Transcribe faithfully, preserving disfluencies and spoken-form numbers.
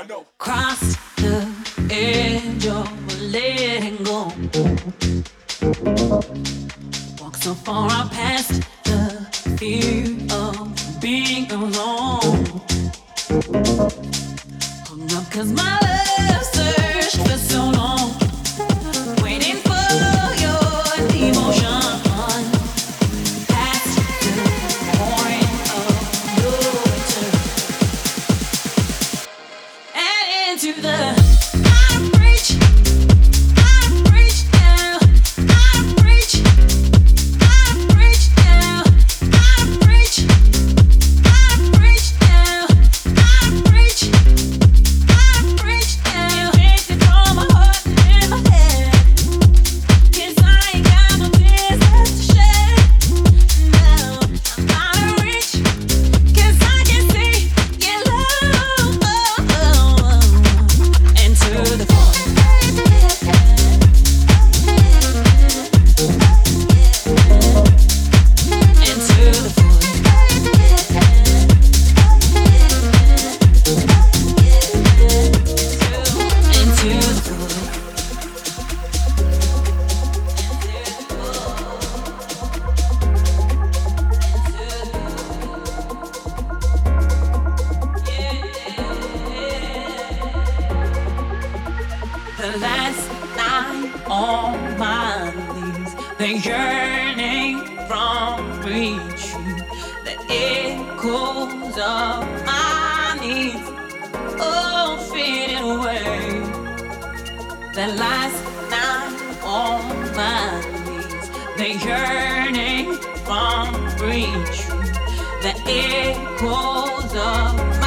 Cross the edge of letting go. Walk so far out past the fear of being alone. Hung up cause my love searched for so long, waiting for your emotion. Past the point of no return, and into the the last night on my knees, the yearning from reach you, the echoes of my needs, all fading away. The last night on my knees, the yearning from reach you, the echoes of